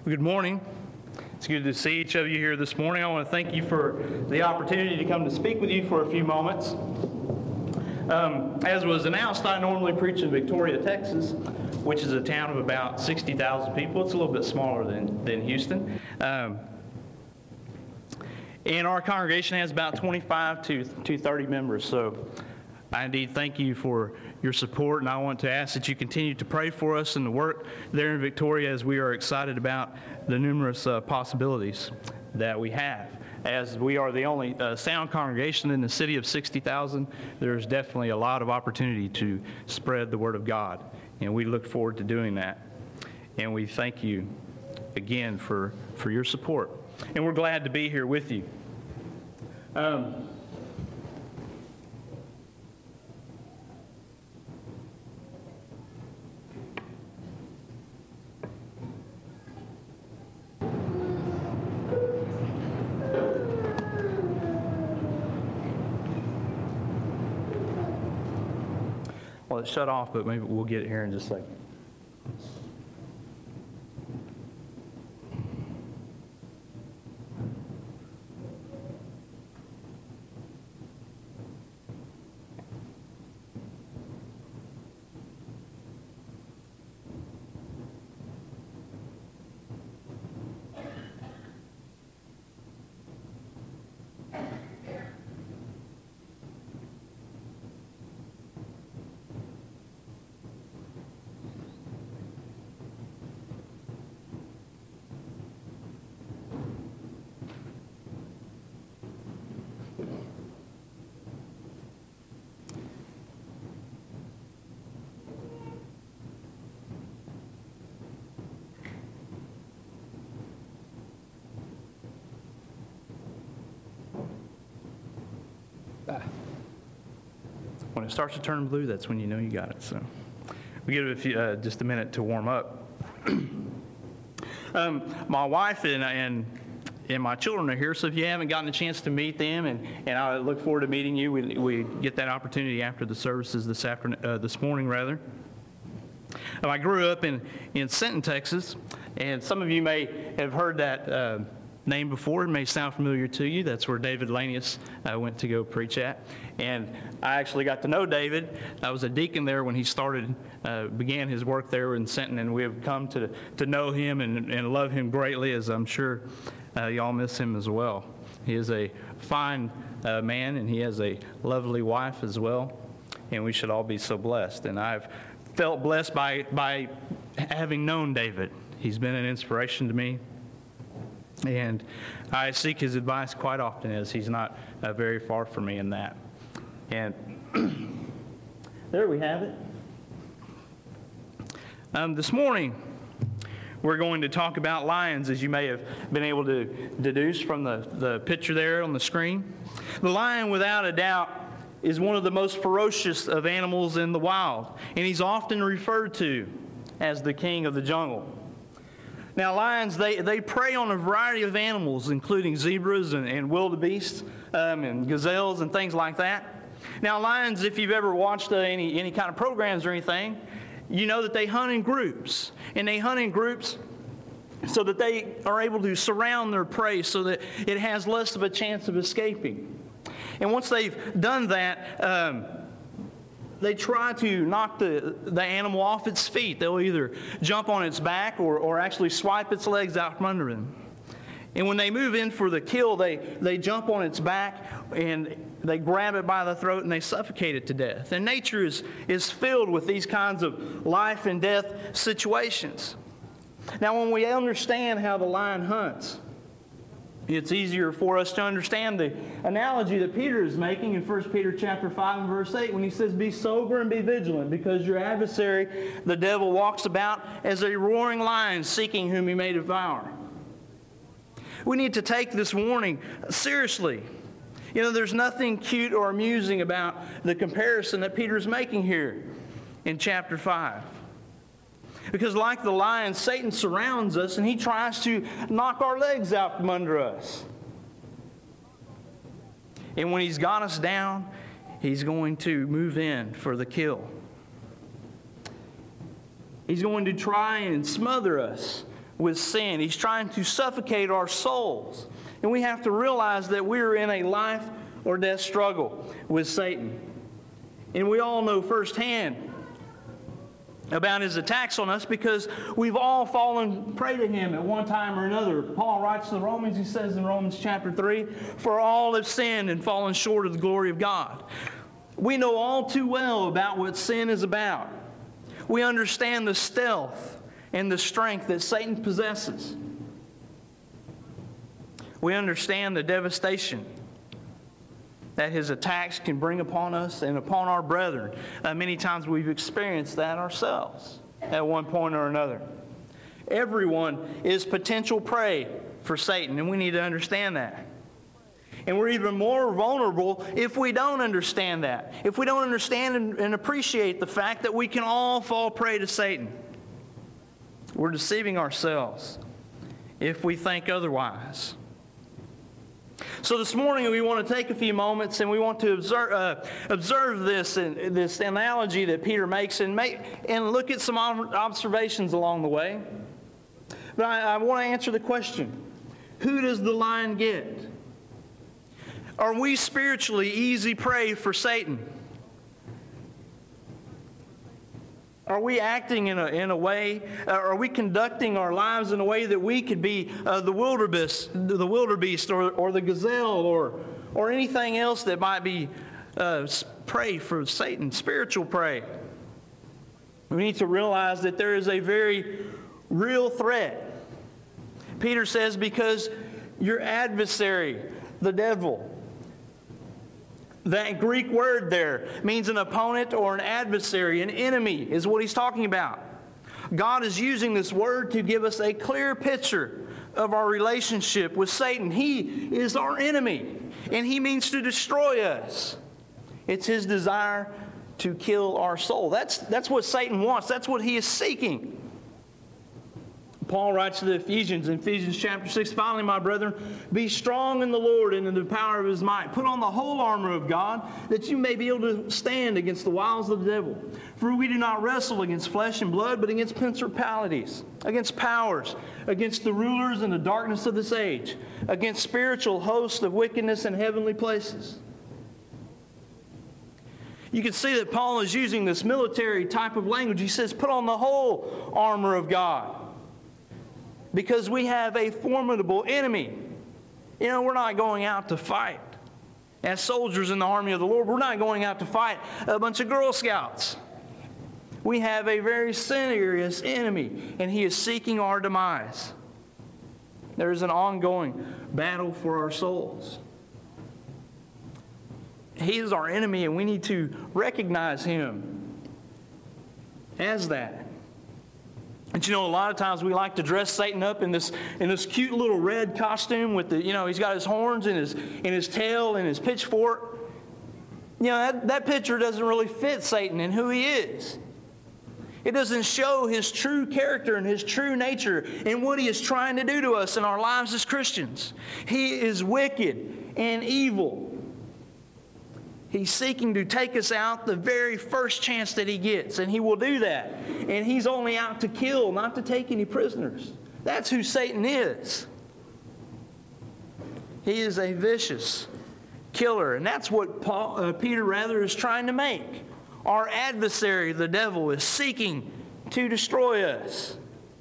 Good morning. It's good to see each of you here this morning. I want to thank you for the opportunity to come to speak with you for a few moments. As was announced, I normally preach in Victoria, Texas, which is a town of about 60,000 people. It's a little bit smaller than Houston. And our congregation has about 25 to 30 members. So I indeed thank you for your support, and I want to ask that you continue to pray for us and the work there in Victoria as we are excited about the numerous possibilities that we have. As we are the only sound congregation in the city of 60,000, there's definitely a lot of opportunity to spread the Word of God, and we look forward to doing that. And we thank you again for your support. And we're glad to be here with you. Well, it's shut off, but maybe we'll get it here in just a second. When it starts to turn blue, that's when you know you got it. So we give it just a minute to warm up. My wife and my children are here, so if you haven't gotten a chance to meet them, and I look forward to meeting you, we get that opportunity after the services this morning rather. I grew up in Sinton, Texas, and some of you may have heard that name before. It may sound familiar to you. That's where David Lanius went to go preach at. And I actually got to know David. I was a deacon there when he began his work there in Sinton, and we have come to know him and love him greatly, as I'm sure y'all miss him as well. He is a fine man, and he has a lovely wife as well, and we should all be so blessed. And I've felt blessed by having known David. He's been an inspiration to me. And I seek his advice quite often, as he's not very far from me in that. And there we have it. This morning, we're going to talk about lions, as you may have been able to deduce from the picture there on the screen. The lion, without a doubt, is one of the most ferocious of animals in the wild, and he's often referred to as the king of the jungle. Now, lions, they prey on a variety of animals, including zebras and wildebeests and gazelles and things like that. Now, lions, if you've ever watched any kind of programs or anything, you know that they hunt in groups. And they hunt in groups so that they are able to surround their prey so that it has less of a chance of escaping. And once they've done that, they try to knock the animal off its feet. They'll either jump on its back or actually swipe its legs out from under them. And when they move in for the kill, they jump on its back and they grab it by the throat and they suffocate it to death. And nature is filled with these kinds of life and death situations. Now, when we understand how the lion hunts, it's easier for us to understand the analogy that Peter is making in 1 Peter chapter 5 and verse 8 when he says, "Be sober and be vigilant, because your adversary, the devil, walks about as a roaring lion, seeking whom he may devour." We need to take this warning seriously. You know, there's nothing cute or amusing about the comparison that Peter's making here in chapter 5. Because like the lion, Satan surrounds us and he tries to knock our legs out from under us. And when he's got us down, he's going to move in for the kill. He's going to try and smother us with sin. He's trying to suffocate our souls. And we have to realize that we're in a life or death struggle with Satan. And we all know firsthand about his attacks on us because we've all fallen prey to him at one time or another. Paul writes to the Romans, he says in Romans chapter 3, "For all have sinned and fallen short of the glory of God." We know all too well about what sin is about. We understand the stealth and the strength that Satan possesses. We understand the devastation that his attacks can bring upon us and upon our brethren. Many times we've experienced that ourselves at one point or another. Everyone is potential prey for Satan, and we need to understand that. And we're even more vulnerable if we don't understand that. If we don't understand and appreciate the fact that we can all fall prey to Satan. We're deceiving ourselves if we think otherwise. So this morning we want to take a few moments and we want to observe this analogy that Peter makes and look at some observations along the way. But I want to answer the question, who does the lion get? Are we spiritually easy prey for Satan? Are we acting in a way, are we conducting our lives in a way that we could be the wildebeest or the gazelle or anything else that might be prey for Satan, spiritual prey? We need to realize that there is a very real threat. Peter says, because your adversary, the devil, that Greek word there means an opponent or an adversary, an enemy is what he's talking about. God is using this word to give us a clear picture of our relationship with Satan. He is our enemy, and he means to destroy us. It's his desire to kill our soul. That's what Satan wants. That's what he is seeking. Paul writes to the Ephesians in Ephesians chapter 6, "Finally, my brethren, be strong in the Lord and in the power of his might. Put on the whole armor of God, that you may be able to stand against the wiles of the devil. For we do not wrestle against flesh and blood, but against principalities, against powers, against the rulers in the darkness of this age, against spiritual hosts of wickedness in heavenly places." You can see that Paul is using this military type of language. He says, put on the whole armor of God. Because we have a formidable enemy. You know, we're not going out to fight. As soldiers in the army of the Lord, we're not going out to fight a bunch of Girl Scouts. We have a very serious enemy, and he is seeking our demise. There is an ongoing battle for our souls. He is our enemy, and we need to recognize him as that. And you know, a lot of times we like to dress Satan up in this cute little red costume with he's got his horns and his tail and his pitchfork. You know, that picture doesn't really fit Satan and who he is. It doesn't show his true character and his true nature and what he is trying to do to us in our lives as Christians. He is wicked and evil. He's seeking to take us out the very first chance that he gets, and he will do that. And he's only out to kill, not to take any prisoners. That's who Satan is. He is a vicious killer, and that's what Peter is trying to make. Our adversary, the devil, is seeking to destroy us.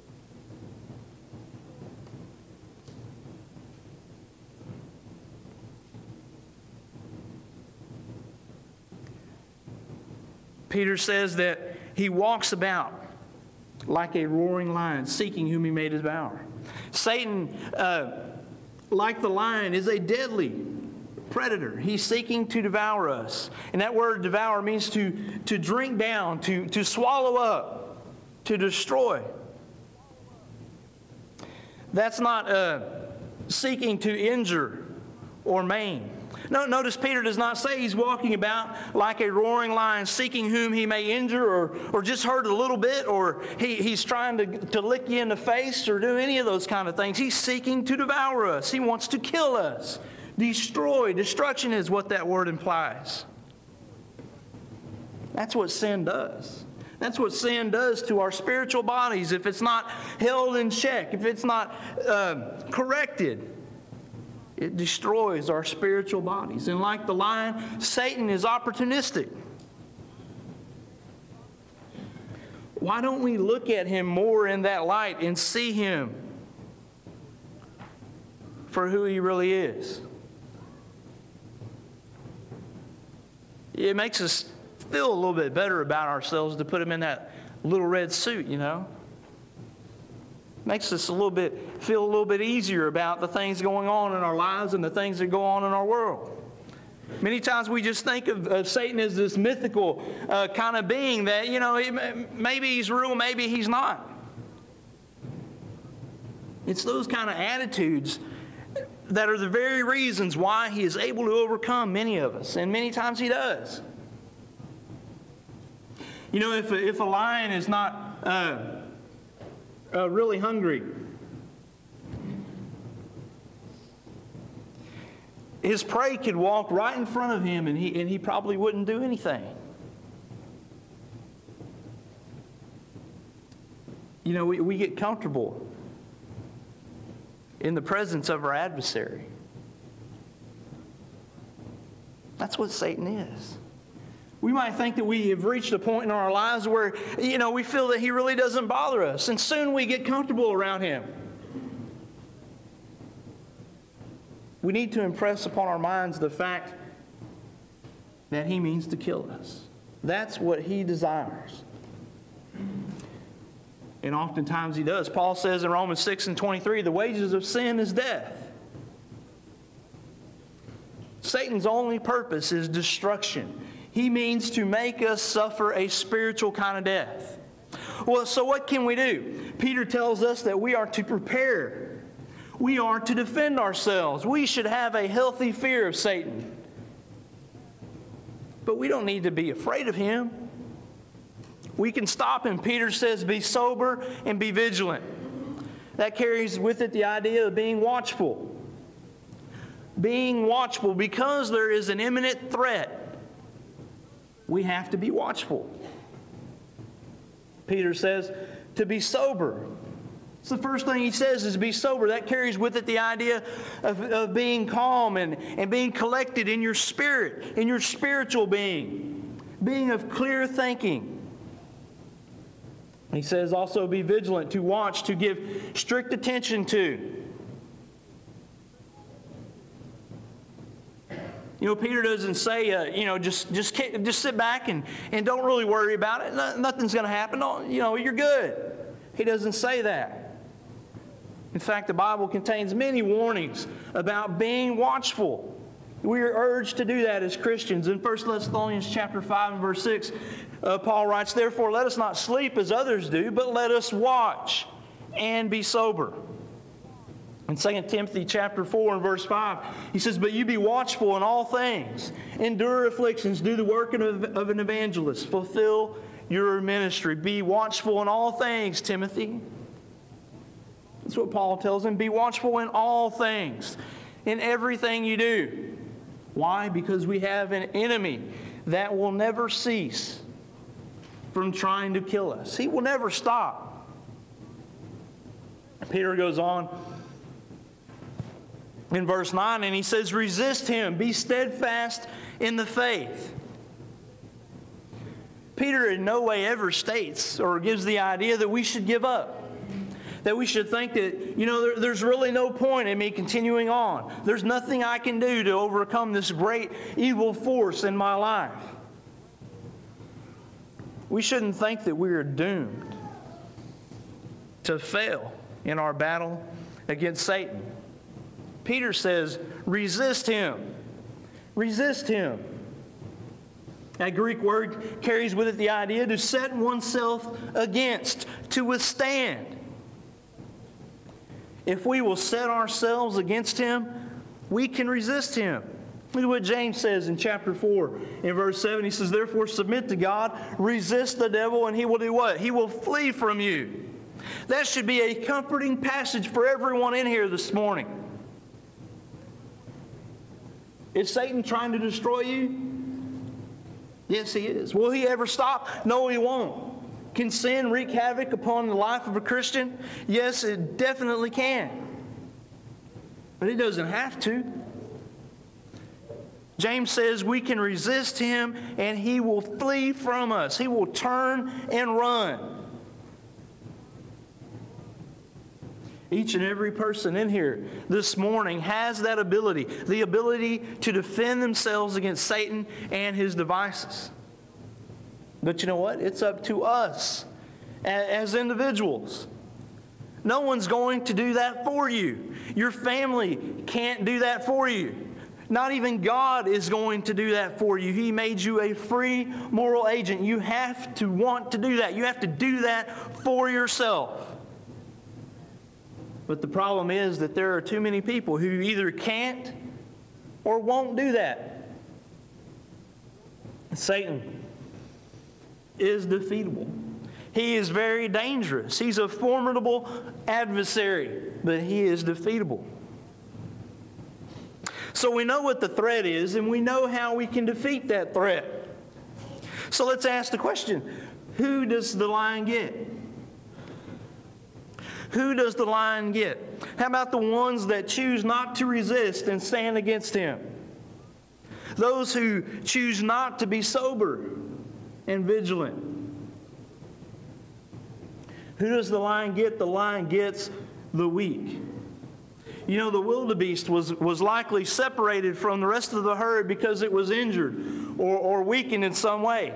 Peter says that he walks about like a roaring lion, seeking whom he may devour. Satan, like the lion, is a deadly predator. He's seeking to devour us. And that word devour means to drink down, to swallow up, to destroy. That's not seeking to injure or maim. No, notice Peter does not say he's walking about like a roaring lion, seeking whom he may injure or just hurt a little bit, or he's trying to lick you in the face or do any of those kind of things. He's seeking to devour us. He wants to kill us. Destroy. Destruction is what that word implies. That's what sin does. That's what sin does to our spiritual bodies if it's not held in check, if it's not corrected. It destroys our spiritual bodies. And like the lion, Satan is opportunistic. Why don't we look at him more in that light and see him for who he really is? It makes us feel a little bit better about ourselves to put him in that little red suit, you know. Makes us feel a little bit easier about the things going on in our lives and the things that go on in our world. Many times we just think of Satan as this mythical kind of being that, you know, maybe he's real, maybe he's not. It's those kind of attitudes that are the very reasons why he is able to overcome many of us, and many times he does. You know, if a lion is not really hungry, his prey could walk right in front of him and he probably wouldn't do anything. You know, we get comfortable in the presence of our adversary. That's what Satan is. We might think that we have reached a point in our lives where, you know, we feel that he really doesn't bother us, and soon we get comfortable around him. We need to impress upon our minds the fact that he means to kill us. That's what he desires. And oftentimes he does. Paul says in Romans 6:23, the wages of sin is death. Satan's only purpose is destruction. He means to make us suffer a spiritual kind of death. Well, so what can we do? Peter tells us that we are to prepare. We are to defend ourselves. We should have a healthy fear of Satan. But we don't need to be afraid of him. We can stop him. Peter says, be sober and be vigilant. That carries with it the idea of being watchful. Being watchful because there is an imminent threat. We have to be watchful. Peter says to be sober. It's the first thing he says is be sober. That carries with it the idea of being calm and being collected in your spirit, in your spiritual being of clear thinking. He says also be vigilant, to watch, to give strict attention to. You know, Peter doesn't say, just sit back and don't really worry about it. Nothing's going to happen. You're good. He doesn't say that. In fact, the Bible contains many warnings about being watchful. We are urged to do that as Christians. In 1 Thessalonians chapter 5 and verse 6, Paul writes, therefore let us not sleep as others do, but let us watch and be sober. In 2 Timothy chapter 4 and verse 5, he says, but you be watchful in all things, endure afflictions, do the work of an evangelist, fulfill your ministry. Be watchful in all things, Timothy. That's what Paul tells him. Be watchful in all things, in everything you do. Why? Because we have an enemy that will never cease from trying to kill us. He will never stop. Peter goes on in verse 9 and he says, resist him, be steadfast in the faith. Peter in no way ever states or gives the idea that we should give up. That we should think that, there's really no point in me continuing on. There's nothing I can do to overcome this great evil force in my life. We shouldn't think that we are doomed to fail in our battle against Satan. Peter says, resist him. Resist him. That Greek word carries with it the idea to set oneself against, to withstand. If we will set ourselves against him, we can resist him. Look at what James says in chapter 4 in verse 7. He says, therefore submit to God, resist the devil, and he will do what? He will flee from you. That should be a comforting passage for everyone in here this morning. Is Satan trying to destroy you? Yes, he is. Will he ever stop? No, he won't. Can sin wreak havoc upon the life of a Christian? Yes, it definitely can. But it doesn't have to. James says we can resist him and he will flee from us. He will turn and run. Each and every person in here this morning has that ability, the ability to defend themselves against Satan and his devices. But you know what? It's up to us as individuals. No one's going to do that for you. Your family can't do that for you. Not even God is going to do that for you. He made you a free moral agent. You have to want to do that. You have to do that for yourself. But the problem is that there are too many people who either can't or won't do that. Satan is defeatable. He is very dangerous. He's a formidable adversary, but he is defeatable. So we know what the threat is, and we know how we can defeat that threat. So let's ask the question, who does the lion get? Who does the lion get? How about the ones that choose not to resist and stand against him? Those who choose not to be sober and vigilant. Who does the lion get? The lion gets the weak. You know, the wildebeest was likely separated from the rest of the herd because it was injured or weakened in some way.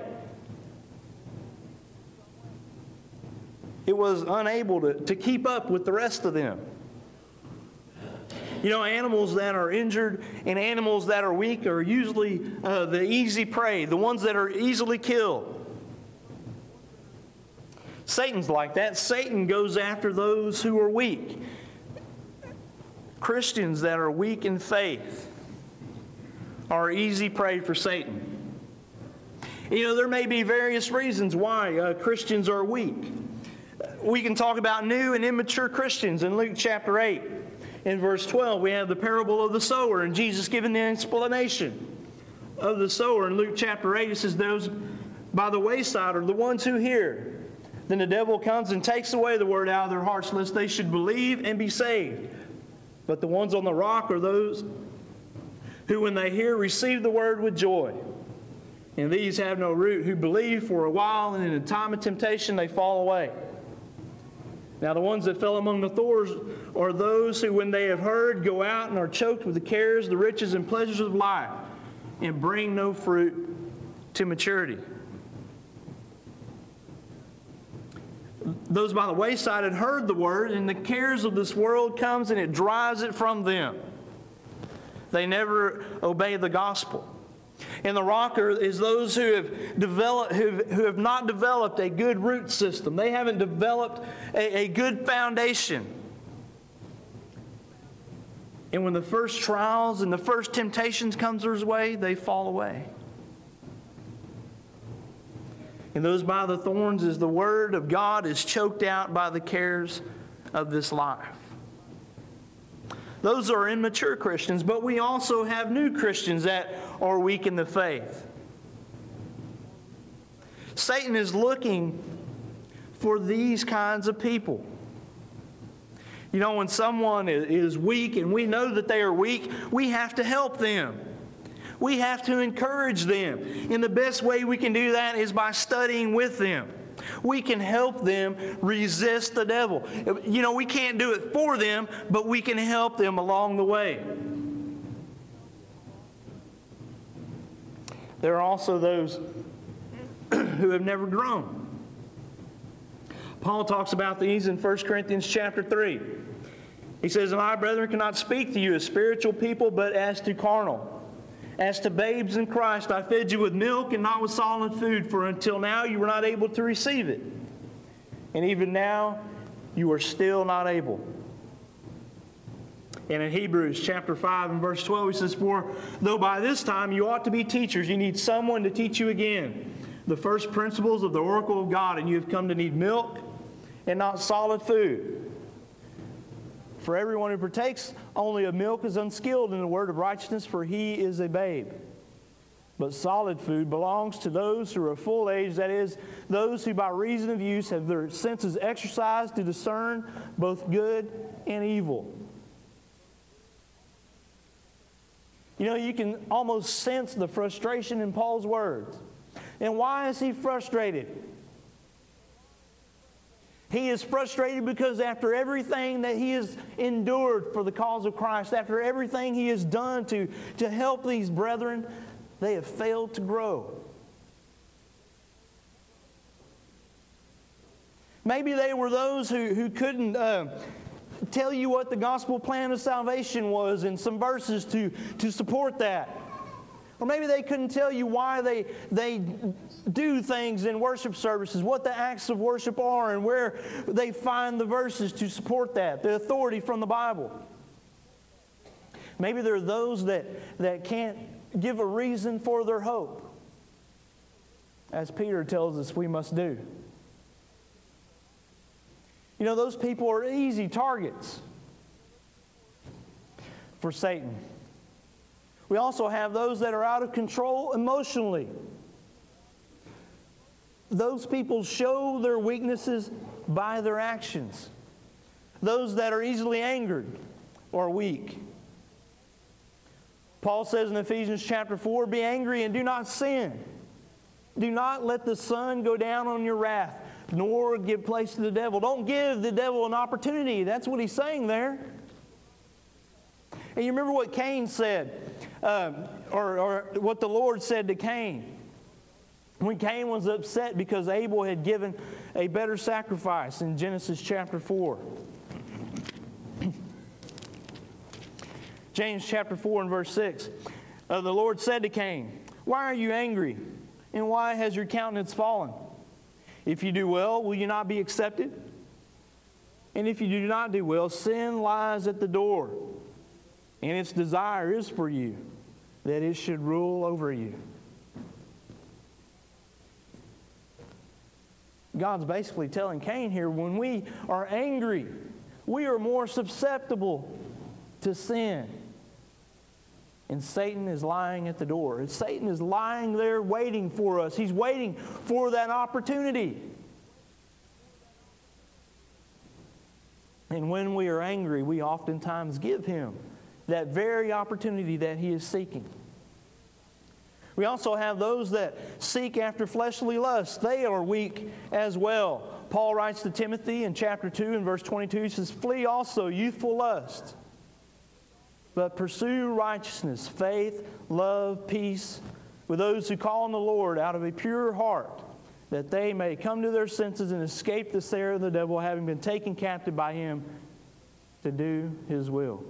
It was unable to keep up with the rest of them. You know, animals that are injured and animals that are weak are usually the easy prey, the ones that are easily killed. Satan's like that. Satan goes after those who are weak. Christians that are weak in faith are easy prey for Satan. You know, there may be various reasons why Christians are weak. We can talk about new and immature Christians in Luke chapter 8. In verse 12, we have the parable of the sower, and Jesus giving the explanation of the sower. In Luke chapter 8, it says, those by the wayside are the ones who hear. Then the devil comes and takes away the word out of their hearts, lest they should believe and be saved. But the ones on the rock are those who, when they hear, receive the word with joy. And these have no root, who believe for a while, and in a time of temptation they fall away. Now the ones that fell among the thorns are those who, when they have heard, go out and are choked with the cares, the riches, and pleasures of life, and bring no fruit to maturity. Those by the wayside had heard the word, and the cares of this world comes and it drives it from them. They never obey the gospel. And the rocker is those who have not developed a good root system. They haven't developed a good foundation. And when the first trials and the first temptations comes their way, they fall away. And those by the thorns is the word of God is choked out by the cares of this life. Those are immature Christians, but we also have new Christians that are weak in the faith. Satan is looking for these kinds of people. You know, when someone is weak and we know that they are weak, we have to help them. We have to encourage them. And the best way we can do that is by studying with them. We can help them resist the devil. You know, we can't do it for them, but we can help them along the way. There are also those who have never grown. Paul talks about these in 1 Corinthians chapter 3. He says, "And I, brethren, cannot speak to you as spiritual people, but as to carnal. As to babes in Christ, I fed you with milk and not with solid food, for until now you were not able to receive it. And even now you are still not able." And in Hebrews chapter 5 and verse 12, he says, "For though by this time you ought to be teachers, you need someone to teach you again the first principles of the oracle of God, and you have come to need milk and not solid food. For everyone who partakes only of milk is unskilled in the word of righteousness, for he is a babe. But solid food belongs to those who are of full age, that is, those who by reason of use have their senses exercised to discern both good and evil. You know, you can almost sense the frustration in Paul's words. And why is he frustrated? He is frustrated because after everything that he has endured for the cause of Christ, after everything he has done to help these brethren, they have failed to grow. Maybe they were those who couldn't tell you what the gospel plan of salvation was and some verses to support that. Or maybe they couldn't tell you why they do things in worship services, what the acts of worship are, and where they find the verses to support that, the authority from the Bible. Maybe there are those that can't give a reason for their hope, as Peter tells us we must do. You know, those people are easy targets for Satan. We also have those that are out of control emotionally. Those people show their weaknesses by their actions. Those that are easily angered or weak. Paul says in Ephesians chapter 4, "Be angry and do not sin. Do not let the sun go down on your wrath, nor give place to the devil." Don't give the devil an opportunity. That's what he's saying there. And you remember what Cain said, or what the Lord said to Cain. When Cain was upset because Abel had given a better sacrifice in Genesis chapter 4. James chapter 4 and verse 6. The Lord said to Cain, "Why are you angry? And why has your countenance fallen? If you do well, will you not be accepted? And if you do not do well, sin lies at the door, and its desire is for you, that it should rule over you." God's basically telling Cain here, when we are angry, we are more susceptible to sin. And Satan is lying at the door. And Satan is lying there waiting for us. He's waiting for that opportunity. And when we are angry, we oftentimes give him that very opportunity that he is seeking. We also have those that seek after fleshly lusts. They are weak as well. Paul writes to Timothy in chapter 2 and verse 22, he says, "Flee also youthful lust, but pursue righteousness, faith, love, peace with those who call on the Lord out of a pure heart, that they may come to their senses and escape the snare of the devil, having been taken captive by him to do his will."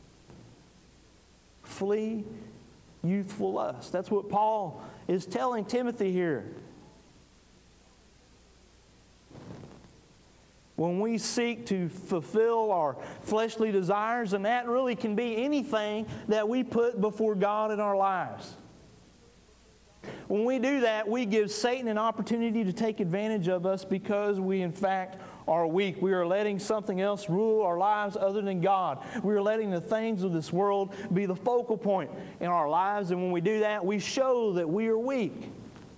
Flee youthful lust. That's what Paul is telling Timothy here. When we seek to fulfill our fleshly desires, and that really can be anything that we put before God in our lives. When we do that, we give Satan an opportunity to take advantage of us because we, in fact, are weak. We are letting something else rule our lives other than God. We are letting the things of this world be the focal point in our lives, and when we do that, we show that we are weak.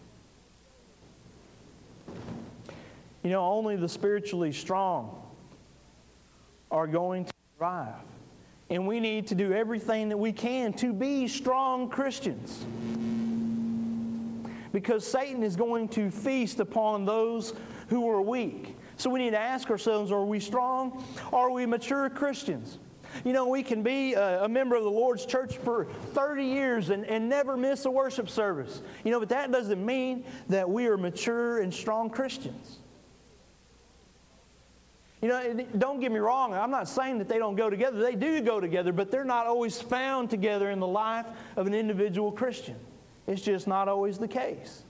You know, only the spiritually strong are going to thrive. And we need to do everything that we can to be strong Christians. Because Satan is going to feast upon those who are weak. So we need to ask ourselves, are we strong? Are we mature Christians? You know, we can be a member of the Lord's church for 30 years and never miss a worship service. You know, but that doesn't mean that we are mature and strong Christians. You know, don't get me wrong, I'm not saying that they don't go together. They do go together, but they're not always found together in the life of an individual Christian. It's just not always the case.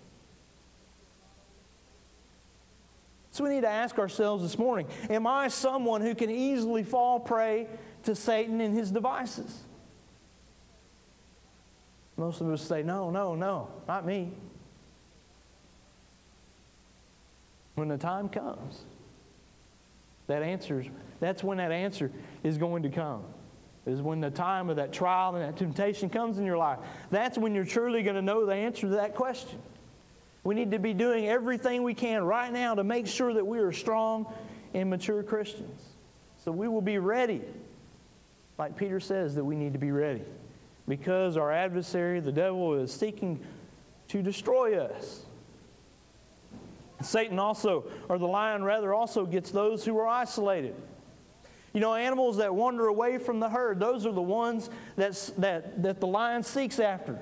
So we need to ask ourselves this morning, am I someone who can easily fall prey to Satan and his devices? Most of us say, no, not me. When the time comes, that's when that answer is going to come. is when the time of that trial and that temptation comes in your life. That's when you're truly going to know the answer to that question. We need to be doing everything we can right now to make sure that we are strong and mature Christians. So we will be ready. Like Peter says that we need to be ready. Because our adversary, the devil, is seeking to destroy us. Satan also, or the lion rather, also gets those who are isolated. You know, animals that wander away from the herd, those are the ones that the lion seeks after.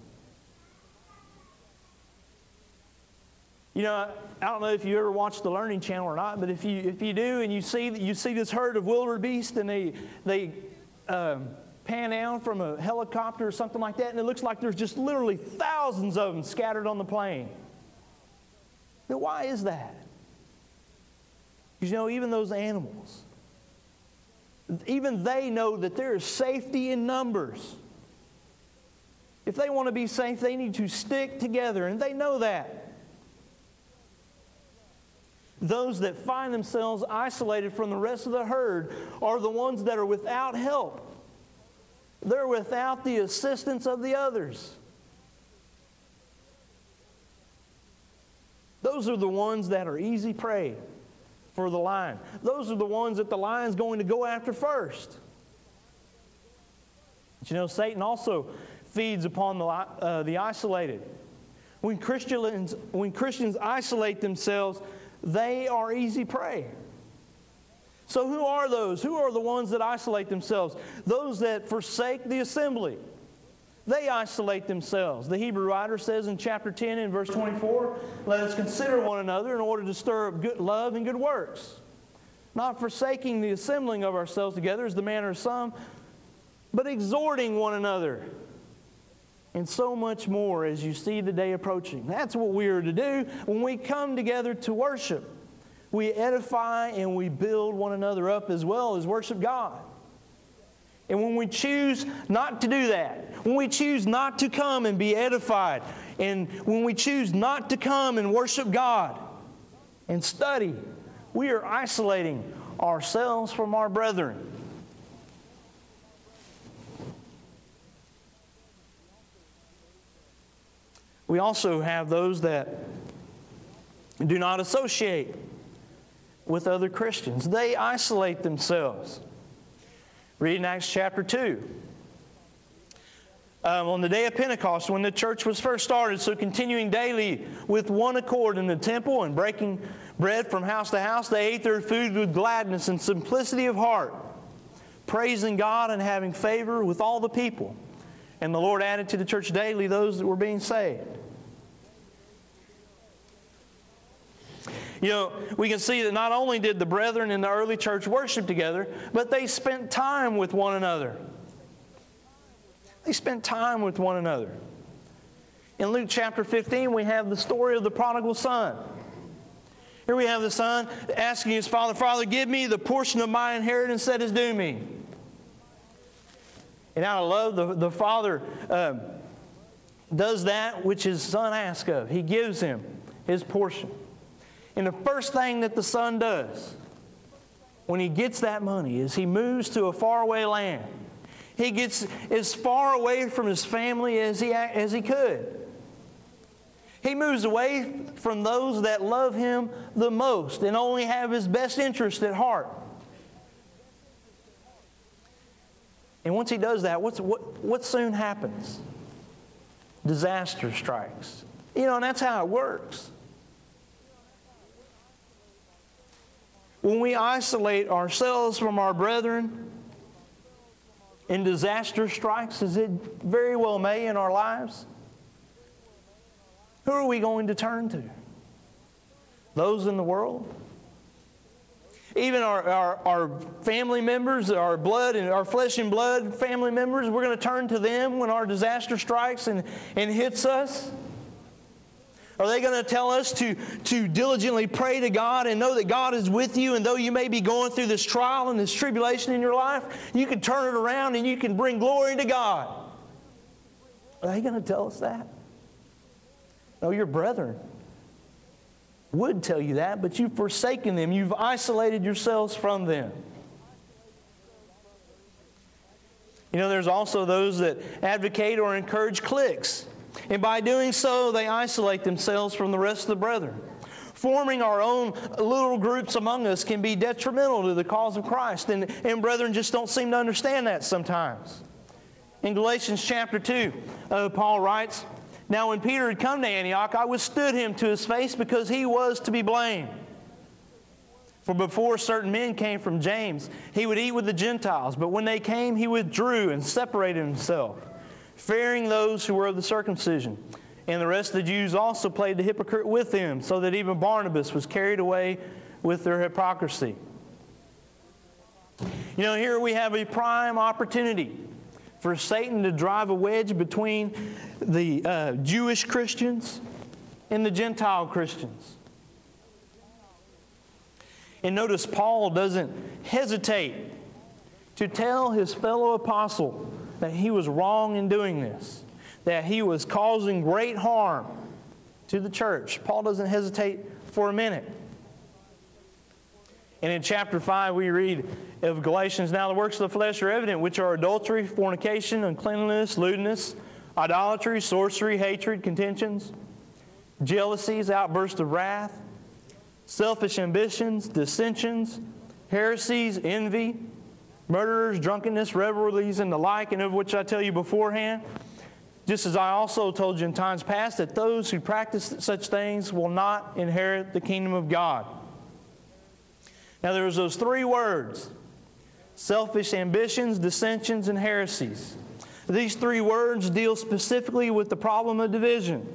You know, I don't know if you ever watched the Learning Channel or not, but if you do, and you see this herd of wildebeest, and they pan down from a helicopter or something like that, and it looks like there's just literally thousands of them scattered on the plain. Now, why is that? Because, you know, even those animals, even they know that there is safety in numbers. If they want to be safe, they need to stick together, and they know that. Those that find themselves isolated from the rest of the herd are the ones that are without help. They're without the assistance of the others. Those are the ones that are easy prey for the lion. Those are the ones that the lion's going to go after first. But you know, Satan also feeds upon the isolated. When Christians isolate themselves, they are easy prey. So who are those? Who are the ones that isolate themselves? Those that forsake the assembly. They isolate themselves. The Hebrew writer says in chapter 10 and verse 24, "Let us consider one another in order to stir up good love and good works, not forsaking the assembling of ourselves together as the manner of some, but exhorting one another, and so much more as you see the day approaching." That's what we are to do when we come together to worship. We edify and we build one another up as well as worship God. And when we choose not to do that, when we choose not to come and be edified, and when we choose not to come and worship God and study, we are isolating ourselves from our brethren. We also have those that do not associate with other Christians. They isolate themselves. Read in Acts chapter 2. On the day of Pentecost, when the church was first started, so continuing daily with one accord in the temple and breaking bread from house to house, they ate their food with gladness and simplicity of heart, praising God and having favor with all the people. And the Lord added to the church daily those that were being saved. You know, we can see that not only did the brethren in the early church worship together, but they spent time with one another. They spent time with one another. In Luke chapter 15, we have the story of the prodigal son. Here we have the son asking his father, "Father, give me the portion of my inheritance that is due me." And out of love, the father does that which his son asks of. He gives him his portion. And the first thing that the son does when he gets that money is he moves to a faraway land. He gets as far away from his family as he could. He moves away from those that love him the most and only have his best interest at heart. And once he does that, what soon happens? Disaster strikes. You know, and that's how it works. When we isolate ourselves from our brethren and disaster strikes, as it very well may in our lives, who are we going to turn to? Those in the world? Even our family members, our blood and our flesh and blood family members, we're going to turn to them when our disaster strikes and hits us? Are they going to tell us to diligently pray to God and know that God is with you, and though you may be going through this trial and this tribulation in your life, you can turn it around and you can bring glory to God? Are they going to tell us that? No, your brethren would tell you that, but you've forsaken them. You've isolated yourselves from them. There's also those that advocate or encourage cliques. And by doing so, they isolate themselves from the rest of the brethren. Forming our own little groups among us can be detrimental to the cause of Christ. And brethren just don't seem to understand that sometimes. In Galatians chapter 2, Paul writes, "Now when Peter had come to Antioch, I withstood him to his face because he was to be blamed. For before certain men came from James, he would eat with the Gentiles. But when they came, he withdrew and separated himself, fearing those who were of the circumcision. And the rest of the Jews also played the hypocrite with him, so that even Barnabas was carried away with their hypocrisy." Here we have a prime opportunity for Satan to drive a wedge between the Jewish Christians and the Gentile Christians. And notice Paul doesn't hesitate to tell his fellow apostle that he was wrong in doing this, that he was causing great harm to the church. Paul doesn't hesitate for a minute. And in chapter 5 we read of Galatians, "Now the works of the flesh are evident, which are adultery, fornication, uncleanness, lewdness, idolatry, sorcery, hatred, contentions, jealousies, outbursts of wrath, selfish ambitions, dissensions, heresies, envy, murderers, drunkenness, revelries, and the like, and of which I tell you beforehand, just as I also told you in times past, that those who practice such things will not inherit the kingdom of God." Now there's those three words: selfish ambitions, dissensions, and heresies. These three words deal specifically with the problem of division,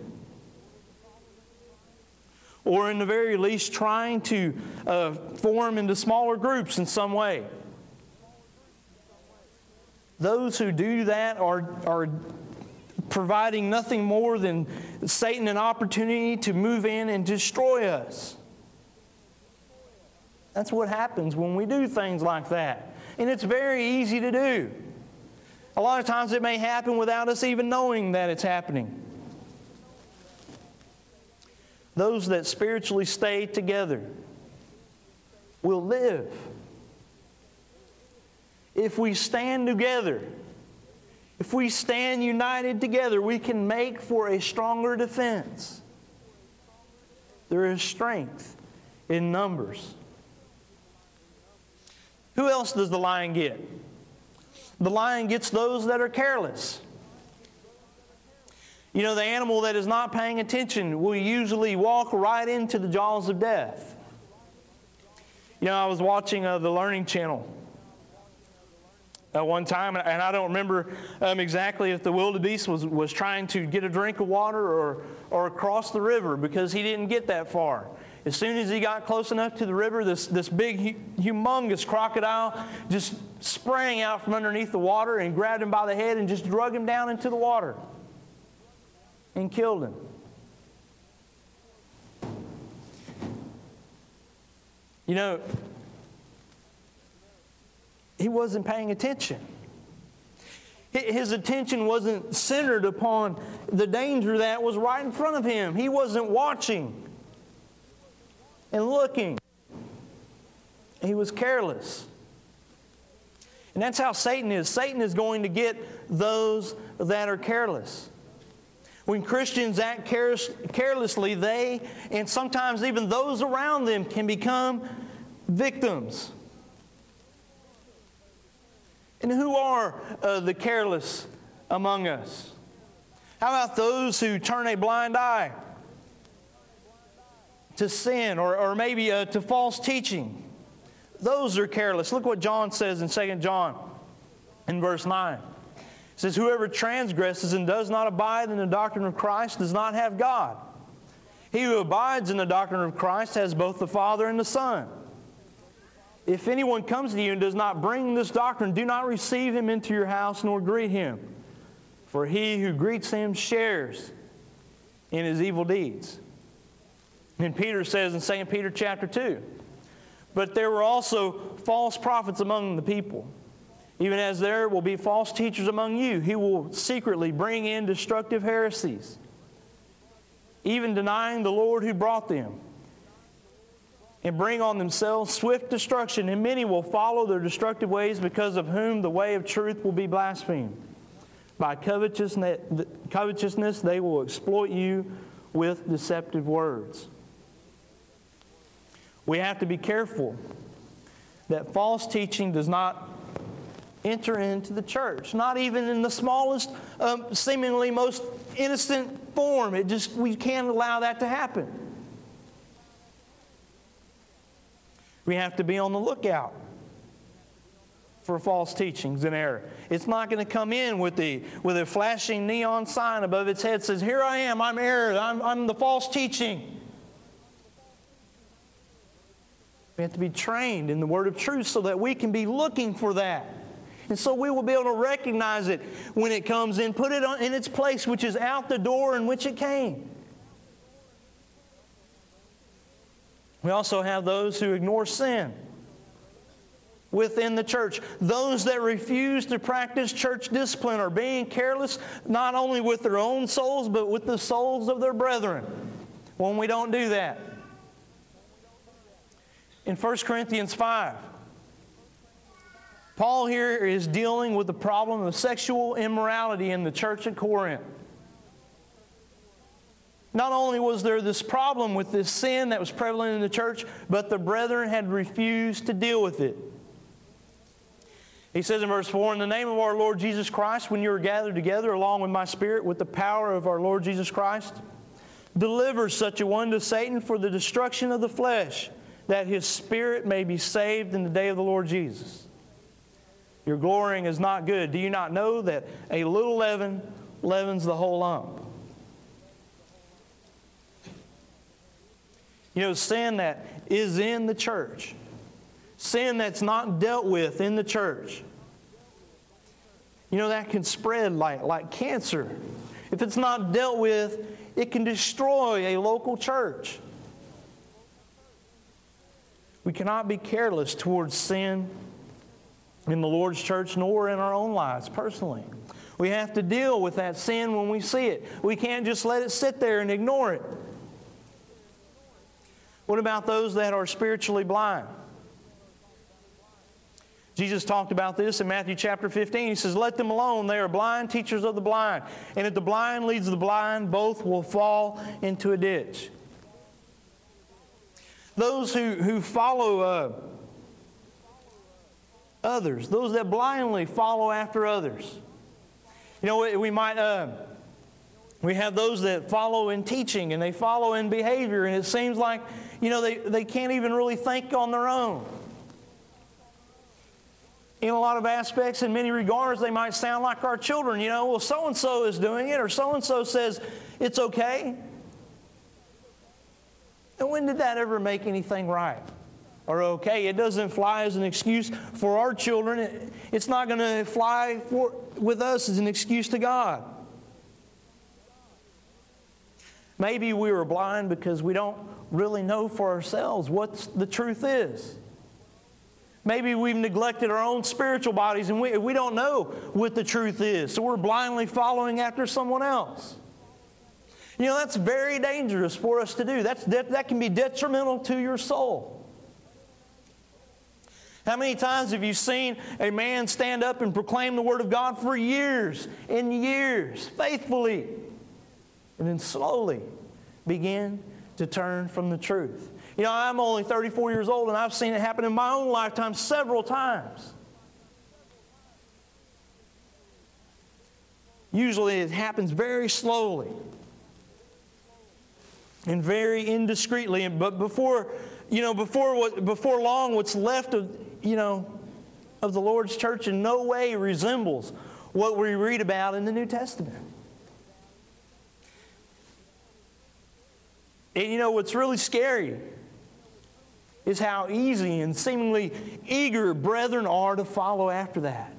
or in the very least trying to form into smaller groups in some way. Those who do that are providing nothing more than Satan an opportunity to move in and destroy us. That's what happens when we do things like that. And it's very easy to do. A lot of times it may happen without us even knowing that it's happening. Those that spiritually stay together will live. If we stand together, if we stand united together, we can make for a stronger defense. There is strength in numbers. Who else does the lion get? The lion gets those that are careless. The animal that is not paying attention will usually walk right into the jaws of death. I was watching the Learning Channel one time, and I don't remember exactly if the wildebeest was trying to get a drink of water or cross the river, because he didn't get that far. As soon as he got close enough to the river, this big, humongous crocodile just sprang out from underneath the water and grabbed him by the head and just drug him down into the water and killed him. He wasn't paying attention. His attention wasn't centered upon the danger that was right in front of him. He wasn't watching and looking. He was careless. And that's how Satan is. Satan is going to get those that are careless. When Christians act carelessly, they, and sometimes even those around them, can become victims. And who are the careless among us? How about those who turn a blind eye to sin or maybe to false teaching? Those are careless. Look what John says in 2 John in verse 9. It says, "Whoever transgresses and does not abide in the doctrine of Christ does not have God. He who abides in the doctrine of Christ has both the Father and the Son. If anyone comes to you and does not bring this doctrine, do not receive him into your house nor greet him. For he who greets him shares in his evil deeds." And Peter says in 2 Peter chapter 2, "But there were also false prophets among the people, even as there will be false teachers among you, who will secretly bring in destructive heresies, even denying the Lord who brought them, and bring on themselves swift destruction, and many will follow their destructive ways, because of whom the way of truth will be blasphemed. By covetousness they will exploit you with deceptive words. We have to be careful that false teaching does not enter into the church, not even in the smallest, seemingly most innocent form. We can't allow that to happen. We have to be on the lookout for false teachings and error. It's not going to come in with a flashing neon sign above its head that says, "Here I am, I'm error, I'm the false teaching." We have to be trained in the word of truth so that we can be looking for that. And so we will be able to recognize it when it comes in, put it in its place, which is out the door in which it came. We also have those who ignore sin within the church. Those that refuse to practice church discipline are being careless not only with their own souls, but with the souls of their brethren when we don't do that. In 1 Corinthians 5, Paul here is dealing with the problem of sexual immorality in the church at Corinth. Not only was there this problem with this sin that was prevalent in the church, but the brethren had refused to deal with it. He says in verse 4, "In the name of our Lord Jesus Christ, when you are gathered together along with my spirit, with the power of our Lord Jesus Christ, deliver such a one to Satan for the destruction of the flesh, that his spirit may be saved in the day of the Lord Jesus. Your glorying is not good. Do you not know that a little leaven leavens the whole lump?" You know, sin that is in the church, sin that's not dealt with in the church, you know, that can spread like cancer. If it's not dealt with, it can destroy a local church. We cannot be careless towards sin in the Lord's church, nor in our own lives personally. We have to deal with that sin when we see it. We can't just let it sit there and ignore it. What about those that are spiritually blind? Jesus talked about this in Matthew chapter 15. He says, "Let them alone. They are blind teachers of the blind. And if the blind leads the blind, both will fall into a ditch." Those who follow others, those that blindly follow after others. You know, we have those that follow in teaching and they follow in behavior, and it seems like, you know, they can't even really think on their own. In a lot of aspects, in many regards, they might sound like our children. You know, well, so-and-so is doing it, or so-and-so says it's okay. And when did that ever make anything right or okay? It doesn't fly as an excuse for our children. It's not going to fly with us as an excuse to God. Maybe we were blind because we don't really know for ourselves what the truth is. Maybe we've neglected our own spiritual bodies and we don't know what the truth is. So we're blindly following after someone else. You know, that's very dangerous for us to do. That can be detrimental to your soul. How many times have you seen a man stand up and proclaim the Word of God for years and years, faithfully, and then slowly begin to turn from the truth? You know, I'm only 34 years old, and I've seen it happen in my own lifetime several times. Usually it happens very slowly and very indiscreetly. But before long, what's left of the Lord's church in no way resembles what we read about in the New Testament. And you know what's really scary is how easy and seemingly eager brethren are to follow after that.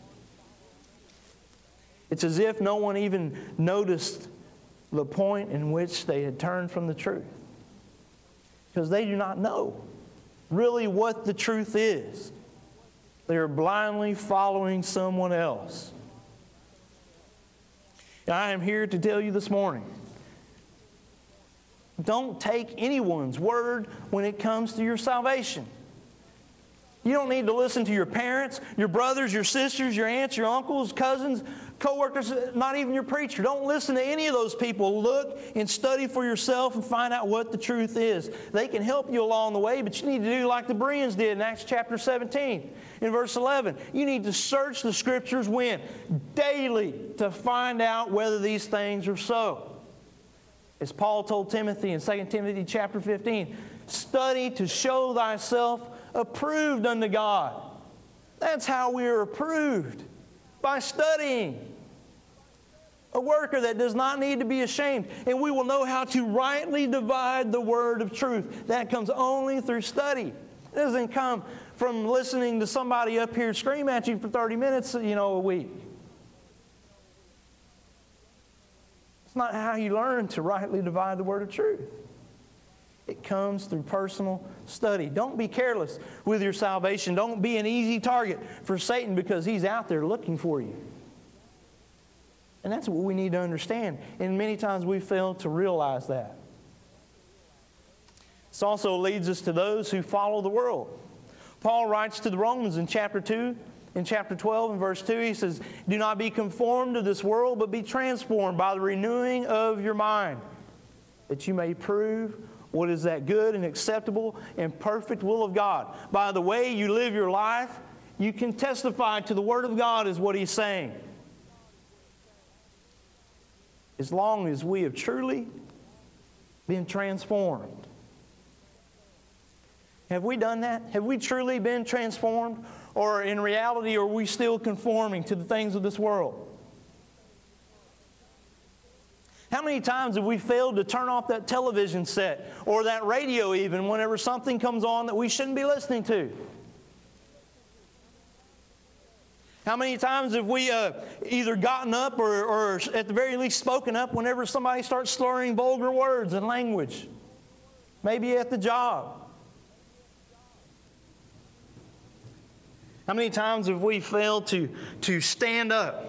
It's as if no one even noticed the point in which they had turned from the truth, because they do not know really what the truth is. They are blindly following someone else. I am here to tell you this morning, Don't take anyone's word when it comes to your salvation. You don't need to listen to your parents, your brothers, your sisters, your aunts, your uncles, cousins, co-workers, not even your preacher. Don't listen to any of those people. Look and study for yourself and find out what the truth is. They can help you along the way, but you need to do like the Bereans did in Acts chapter 17. In verse 11, you need to search the Scriptures when? Daily, to find out whether these things are so. As Paul told Timothy in 2 Timothy chapter 15, study to show thyself approved unto God. That's how we are approved, by studying. A worker that does not need to be ashamed. And we will know how to rightly divide the word of truth. That comes only through study. It doesn't come from listening to somebody up here scream at you for 30 minutes, a week. It's not how you learn to rightly divide the word of truth. It comes through personal study. Don't be careless with your salvation. Don't be an easy target for Satan because he's out there looking for you. And that's what we need to understand. And many times we fail to realize that. This also leads us to those who follow the world. Paul writes to the Romans in chapter 2, in chapter 12 and verse 2, he says, do not be conformed to this world, but be transformed by the renewing of your mind, that you may prove what is that good and acceptable and perfect will of God. By the way you live your life, you can testify to the Word of God is what he's saying. As long as we have truly been transformed. Have we done that? Have we truly been transformed? Or in reality, are we still conforming to the things of this world? How many times have we failed to turn off that television set or that radio even whenever something comes on that we shouldn't be listening to? How many times have we either gotten up or at the very least spoken up whenever somebody starts slurring vulgar words and language? Maybe at the job. How many times have we failed to stand up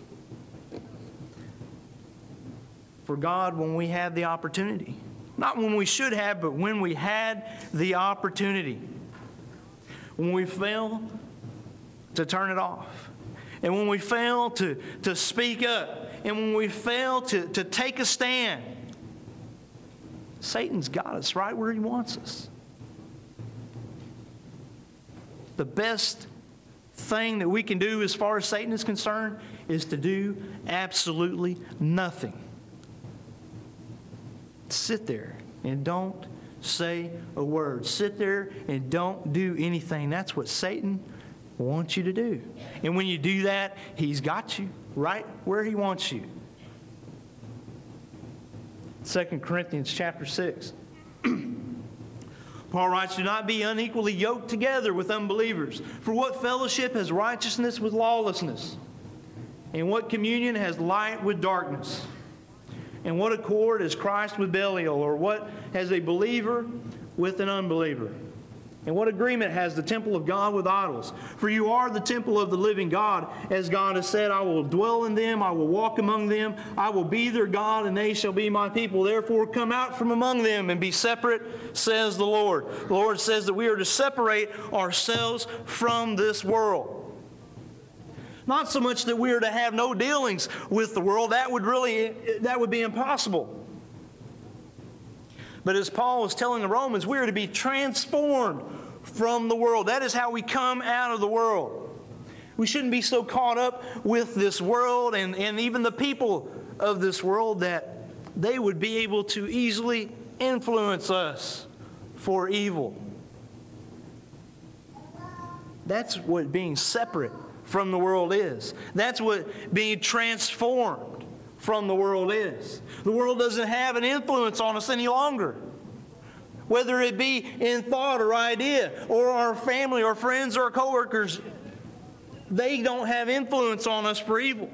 for God when we had the opportunity? Not when we should have, but when we had the opportunity. When we fail to turn it off. And when we fail to speak up. And when we fail to take a stand. Satan's got us right where he wants us. The best thing that we can do as far as Satan is concerned is to do absolutely nothing. Sit there and don't say a word. Sit there and don't do anything. That's what Satan wants you to do. And when you do that, he's got you right where he wants you. 2 Corinthians chapter 6. Paul writes, do not be unequally yoked together with unbelievers. For what fellowship has righteousness with lawlessness? And what communion has light with darkness? And what accord is Christ with Belial? Or what has a believer with an unbeliever? And what agreement has the temple of God with idols? For you are the temple of the living God. As God has said, I will dwell in them, I will walk among them, I will be their God, and they shall be my people. Therefore come out from among them and be separate, says the Lord. The Lord says that we are to separate ourselves from this world. Not so much that we are to have no dealings with the world. That would be impossible. But as Paul was telling the Romans, we are to be transformed from the world. That is how we come out of the world. We shouldn't be so caught up with this world and even the people of this world that they would be able to easily influence us for evil. That's what being separate from the world is. That's what being transformed from the world is. The world doesn't have an influence on us any longer. Whether it be in thought or idea, or our family or friends or coworkers, they don't have influence on us for evil.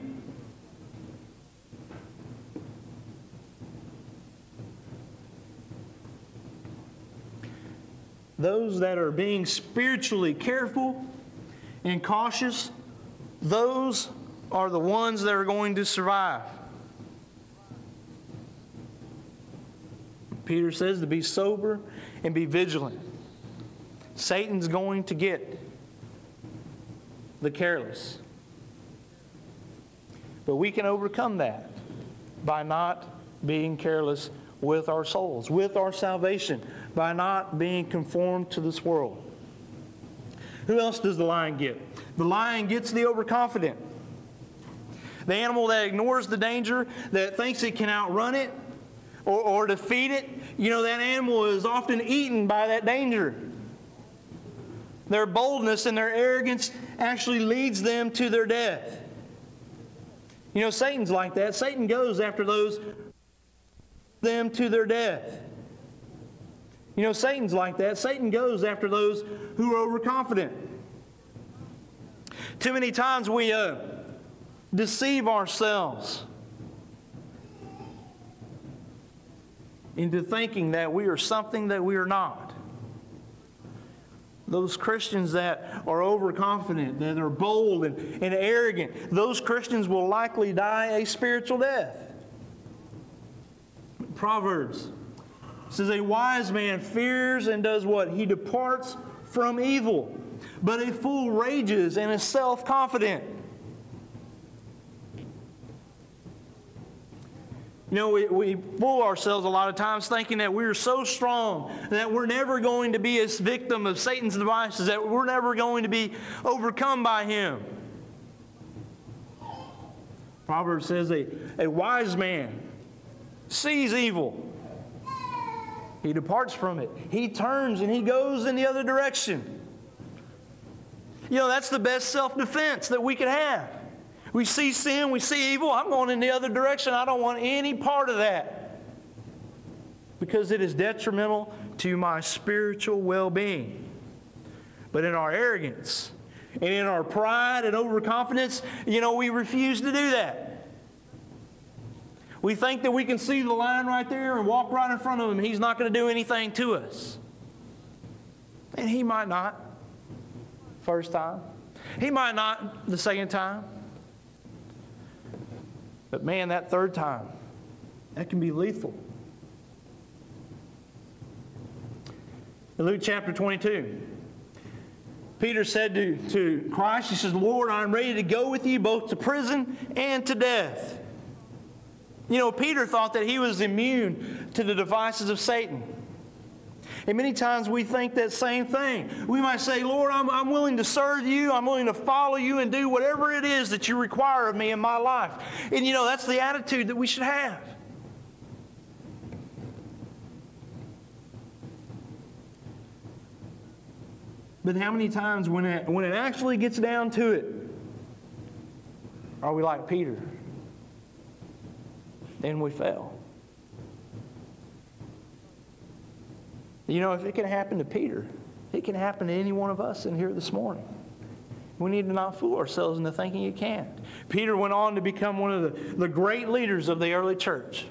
Those that are being spiritually careful and cautious, those are the ones that are going to survive. Peter says to be sober and be vigilant. Satan's going to get the careless. But we can overcome that by not being careless with our souls, with our salvation, by not being conformed to this world. Who else does the lion get? The lion gets the overconfident. The animal that ignores the danger, that thinks it can outrun it or defeat it. That animal is often eaten by that danger. Their boldness and their arrogance actually leads them to their death. Satan's like that. Satan goes after them to their death. Satan's like that. Satan goes after those who are overconfident. Too many times we deceive ourselves into thinking that we are something that we are not. Those Christians that are overconfident, that are bold and arrogant, those Christians will likely die a spiritual death. Proverbs says, a wise man fears and does what? He departs from evil. But a fool rages and is self-confident. We fool ourselves a lot of times thinking that we're so strong that we're never going to be a victim of Satan's devices, that we're never going to be overcome by him. Proverbs says a wise man sees evil. He departs from it. He turns and he goes in the other direction. That's the best self-defense that we could have. We see sin, we see evil, I'm going in the other direction. I don't want any part of that. Because it is detrimental to my spiritual well-being. But in our arrogance and in our pride and overconfidence, we refuse to do that. We think that we can see the lion right there and walk right in front of him. He's not going to do anything to us. And he might not. First time. He might not the second time. But man, that third time, that can be lethal. In Luke chapter 22, Peter said to Christ, he says, Lord, I'm ready to go with you both to prison and to death. Peter thought that he was immune to the devices of Satan. And many times we think that same thing. We might say, Lord, I'm willing to serve you. I'm willing to follow you and do whatever it is that you require of me in my life. And that's the attitude that we should have. But how many times when it actually gets down to it, are we like Peter? And we fail. If it can happen to Peter, it can happen to any one of us in here this morning. We need to not fool ourselves into thinking it can't. Peter went on to become one of the great leaders of the early church.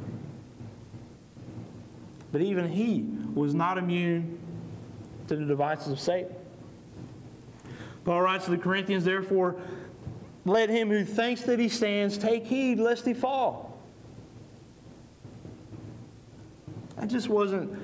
But even he was not immune to the devices of Satan. Paul writes to the Corinthians, therefore, let him who thinks that he stands take heed lest he fall. That just wasn't,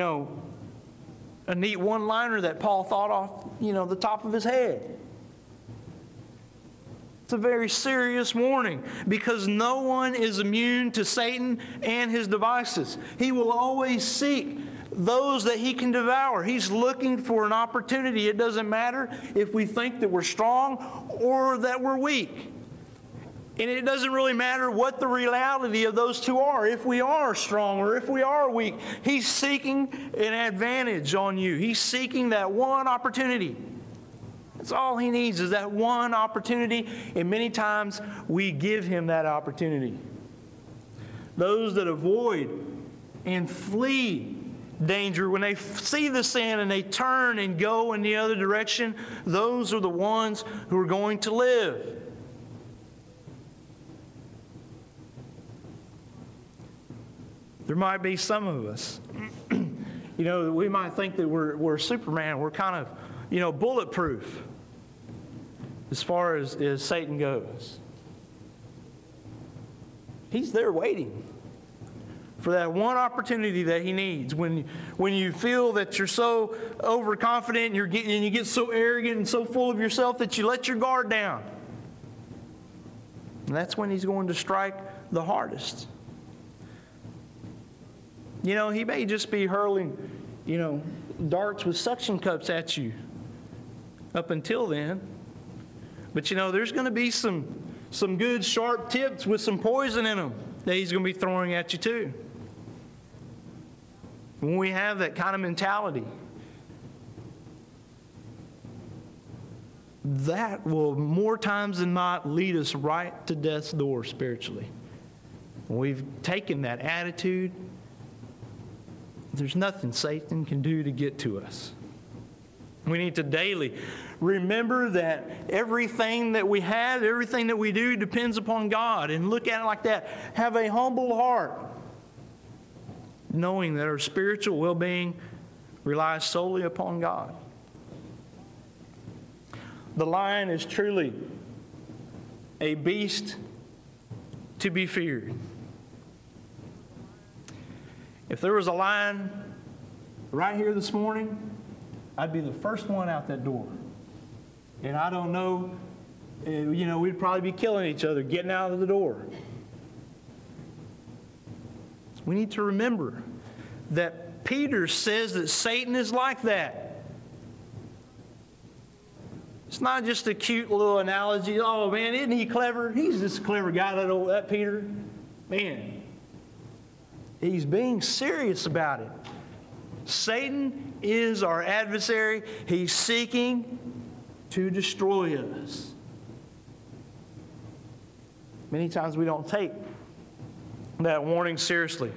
a neat one-liner that Paul thought off, the top of his head. It's a very serious warning because no one is immune to Satan and his devices. He will always seek those that he can devour. He's looking for an opportunity. It doesn't matter if we think that we're strong or that we're weak. And it doesn't really matter what the reality of those two are. If we are strong or if we are weak, he's seeking an advantage on you. He's seeking that one opportunity. That's all he needs is that one opportunity. And many times we give him that opportunity. Those that avoid and flee danger, when they see the sin and they turn and go in the other direction, those are the ones who are going to live. There might be some of us, we might think that we're Superman. We're kind of, bulletproof as far as Satan goes. He's there waiting for that one opportunity that He needs. When you feel that you're so overconfident and you get so arrogant and so full of yourself that you let your guard down. And that's when He's going to strike the hardest. You know, He may just be hurling, darts with suction cups at you up until then. But there's going to be some good sharp tips with some poison in them that He's going to be throwing at you too. When we have that kind of mentality, that will more times than not lead us right to death's door spiritually. When we've taken that attitude, there's nothing Satan can do to get to us. We need to daily remember that everything that we have, everything that we do depends upon God, and look at it like that. Have a humble heart, knowing that our spiritual well-being relies solely upon God. The lion is truly a beast to be feared. If there was a lion right here this morning, I'd be the first one out that door. And I don't know, we'd probably be killing each other getting out of the door. We need to remember that Peter says that Satan is like that. It's not just a cute little analogy. Oh, man, isn't he clever? He's just a clever guy, that Peter. Man, he's being serious about it. Satan is our adversary. He's seeking to destroy us. Many times we don't take that warning seriously.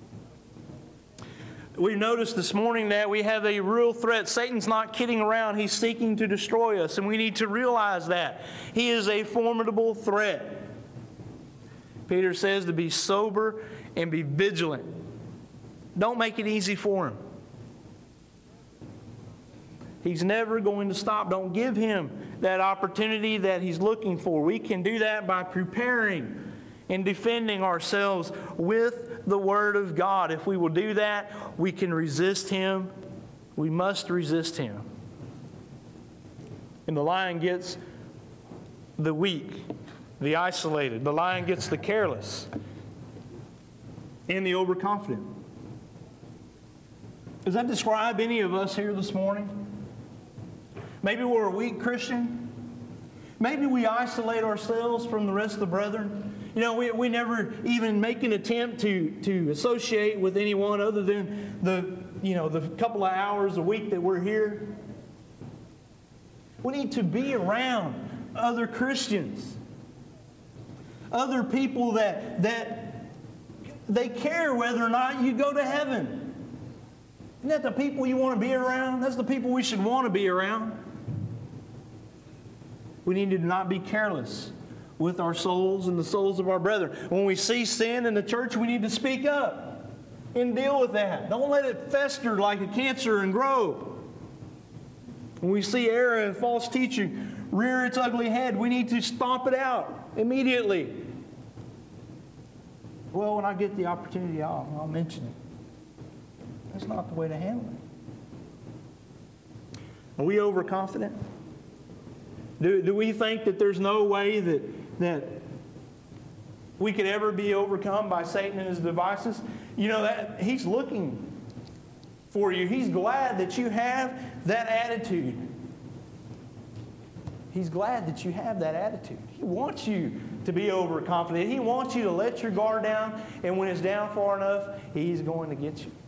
We noticed this morning that we have a real threat. Satan's not kidding around. He's seeking to destroy us, and we need to realize that. He is a formidable threat. Peter says to be sober and be vigilant. Don't make it easy for him. He's never going to stop. Don't give him that opportunity that he's looking for. We can do that by preparing and defending ourselves with the Word of God. If we will do that, we can resist him. We must resist him. And the lion gets the weak, the isolated. The lion gets the careless and the overconfident. Does that describe any of us here this morning? Maybe we're a weak Christian. Maybe we isolate ourselves from the rest of the brethren. We never even make an attempt to associate with anyone other than the couple of hours a week that we're here. We need to be around other Christians, other people that they care whether or not you go to heaven. Isn't that the people you want to be around? That's the people we should want to be around. We need to not be careless with our souls and the souls of our brethren. When we see sin in the church, we need to speak up and deal with that. Don't let it fester like a cancer and grow. When we see error and false teaching rear its ugly head, we need to stomp it out immediately. Well, when I get the opportunity, I'll mention it. That's not the way to handle it. Are we overconfident? Do we think that there's no way that we could ever be overcome by Satan and his devices? That he's looking for you. He's glad that you have that attitude. He's glad that you have that attitude. He wants you to be overconfident. He wants you to let your guard down, and when it's down far enough, he's going to get you.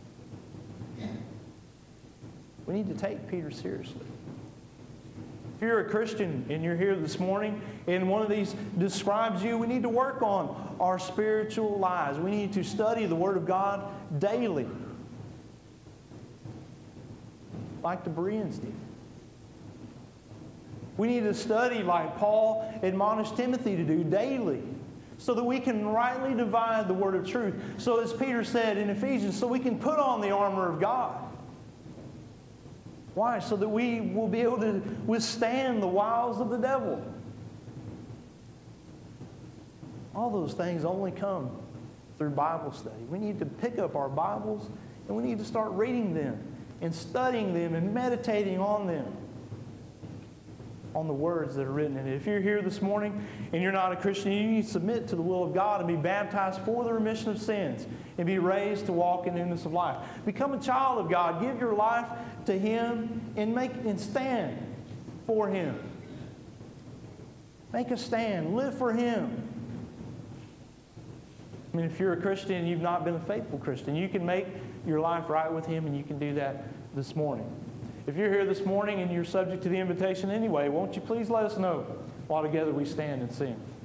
We need to take Peter seriously. If you're a Christian and you're here this morning and one of these describes you, we need to work on our spiritual lives. We need to study the Word of God daily, like the Bereans did. We need to study like Paul admonished Timothy to do daily, so that we can rightly divide the word of truth. So as Peter said in Ephesians, so we can put on the armor of God. Why? So that we will be able to withstand the wiles of the devil. All those things only come through Bible study. We need to pick up our Bibles and we need to start reading them and studying them and meditating on them, on the words that are written in it. If you're here this morning and you're not a Christian, you need to submit to the will of God and be baptized for the remission of sins and be raised to walk in newness of life. Become a child of God. Give your life to Him and stand for Him. Make a stand. Live for Him. I mean, if you're a Christian and you've not been a faithful Christian, you can make your life right with Him, and you can do that this morning. If you're here this morning and you're subject to the invitation anyway, won't you please let us know while together we stand and sing.